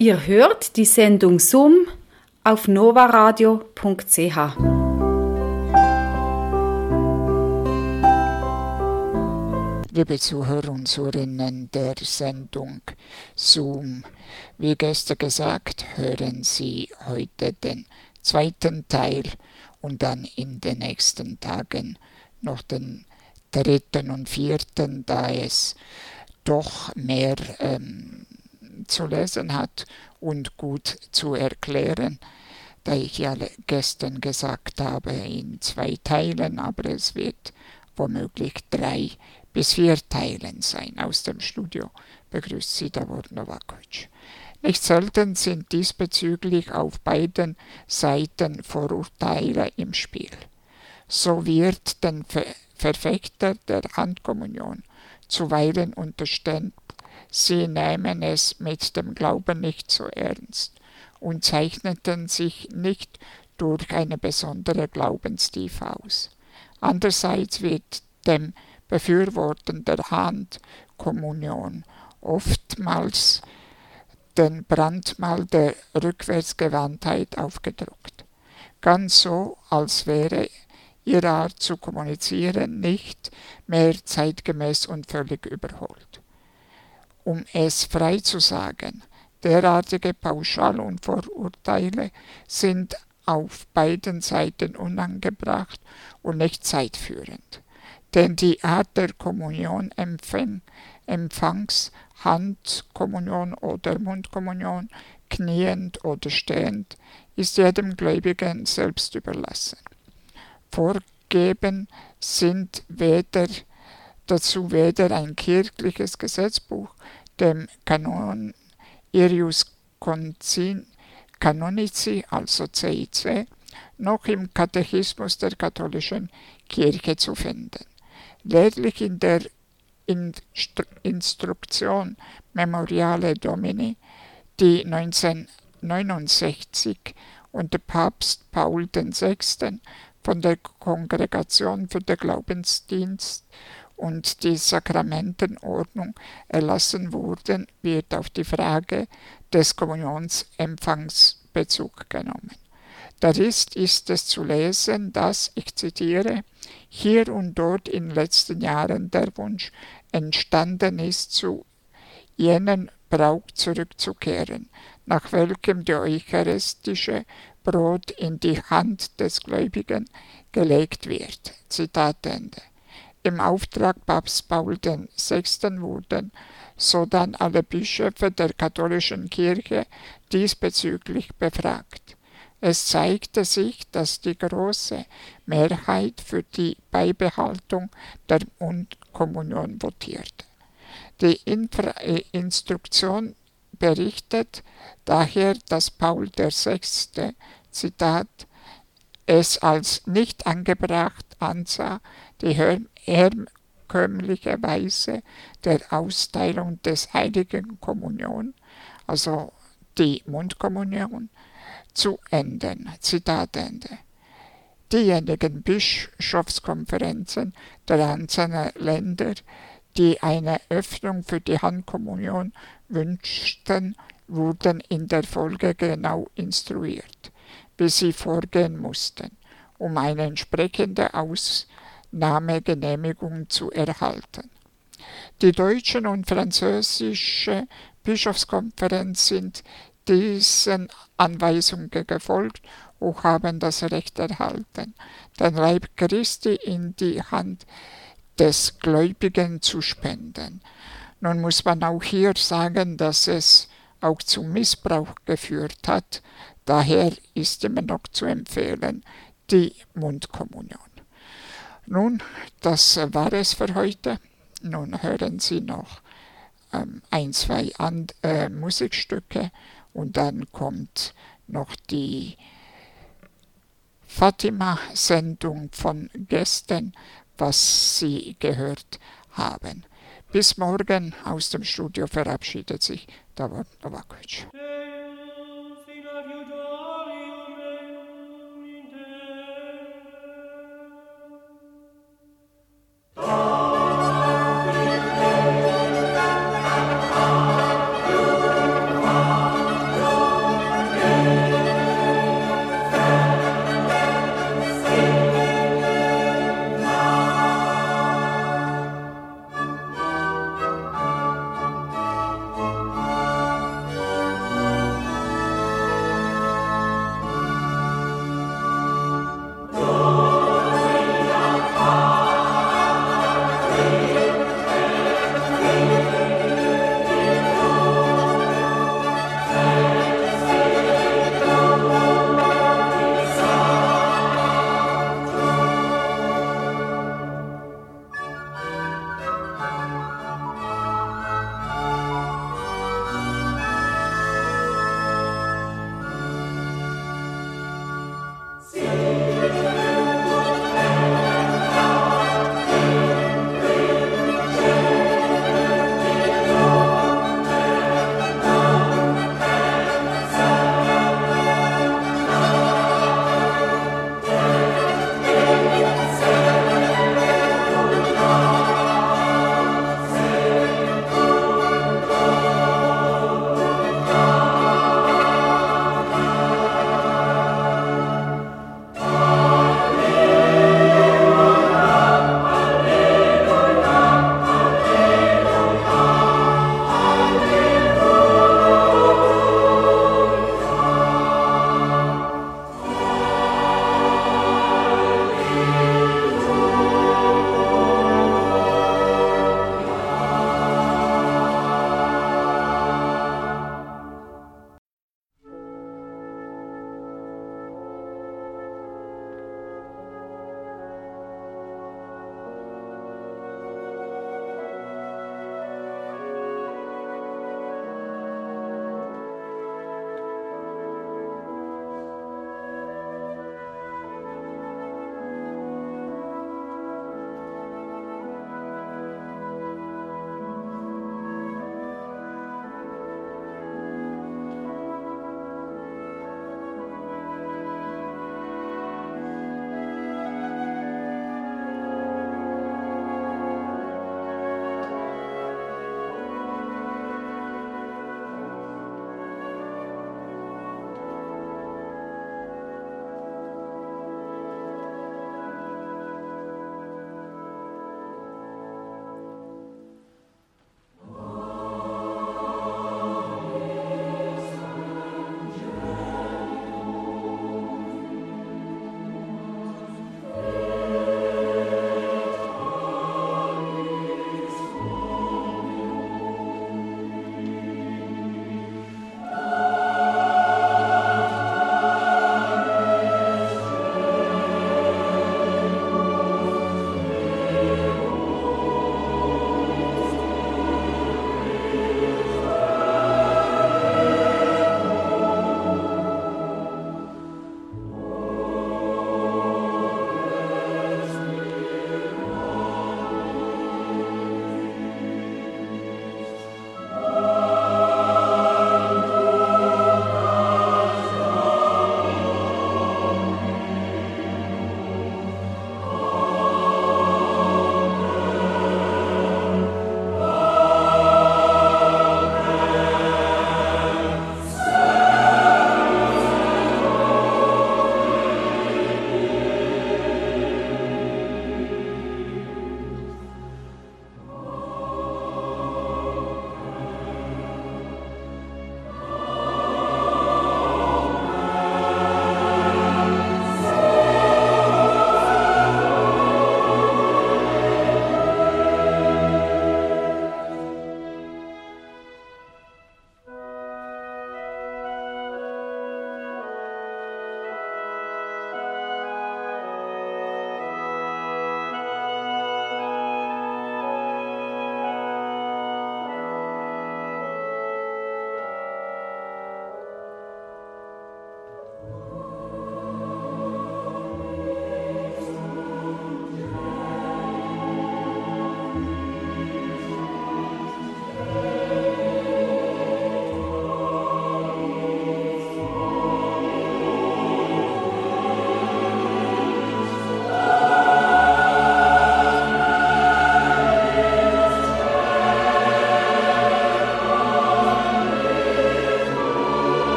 Ihr hört die Sendung Summ auf novaradio.ch. Liebe Zuhörer und Zuhörerinnen der Sendung Zoom, wie gestern gesagt, hören Sie heute den zweiten Teil und dann in den nächsten Tagen noch den dritten und vierten, da es doch mehr zu lesen hat und gut zu erklären, da ich ja gestern gesagt habe, in 2 Teilen, aber es wird womöglich 3 bis 4 Teilen sein. Aus dem Studio begrüßt Sie Davor Novakovic. Nicht selten sind diesbezüglich auf beiden Seiten Vorurteile im Spiel. So wird den Verfechter der Handkommunion zuweilen unterstellt, sie nähmen es mit dem Glauben nicht so ernst und zeichneten sich nicht durch eine besondere Glaubenstiefe aus. Andererseits wird dem Befürworten der Handkommunion oftmals den Brandmal der Rückwärtsgewandtheit aufgedruckt. Ganz so, als wäre ihre Art zu kommunizieren nicht mehr zeitgemäß und völlig überholt. Um es frei zu sagen, derartige Pauschal- und Vorurteile sind auf beiden Seiten unangebracht und nicht zeitführend. Denn die Art der Kommunionempfangs, Handkommunion oder Mundkommunion, kniend oder stehend, ist jedem Gläubigen selbst überlassen. Vorgeben sind dazu weder ein kirchliches Gesetzbuch, dem Canon Iuris Canonici, also CIC, noch im Katechismus der katholischen Kirche zu finden. Lediglich in der Instruktion Memoriale Domini, die 1969 unter Papst Paul VI. Von der Kongregation für den Glaubensdienst und die Sakramentenordnung erlassen wurden, wird auf die Frage des Kommunionsempfangs Bezug genommen. Darin ist es zu lesen, dass, ich zitiere, hier und dort in den letzten Jahren der Wunsch entstanden ist, zu jenen Brauch zurückzukehren, nach welchem die eucharistische Brot in die Hand des Gläubigen gelegt wird. Zitat Ende. Im Auftrag Papst Paul VI. Wurden sodann alle Bischöfe der katholischen Kirche diesbezüglich befragt. Es zeigte sich, dass die große Mehrheit für die Beibehaltung der Mundkommunion votierte. Die Instruktion berichtet daher, dass Paul VI., Zitat, es als nicht angebracht ansah, die herkömmliche Weise der Austeilung des Heiligen Kommunion, also die Mundkommunion, zu ändern. Zitat Ende. Diejenigen Bischofskonferenzen der einzelnen Länder, die eine Öffnung für die Handkommunion wünschten, wurden in der Folge genau instruiert, wie sie vorgehen mussten, um eine entsprechende Ausnahmegenehmigung zu erhalten. Die deutsche und französische Bischofskonferenz sind diesen Anweisungen gefolgt und haben das Recht erhalten, den Leib Christi in die Hand des Gläubigen zu spenden. Nun muss man auch hier sagen, dass es auch zu Missbrauch geführt hat. Daher ist immer noch zu empfehlen, die Mundkommunion. Nun, das war es für heute. Nun hören Sie noch 1, 2 Musikstücke und dann kommt noch die Fatima-Sendung von gestern, was Sie gehört haben. Bis morgen. Aus dem Studio verabschiedet sich Davor Novakovic.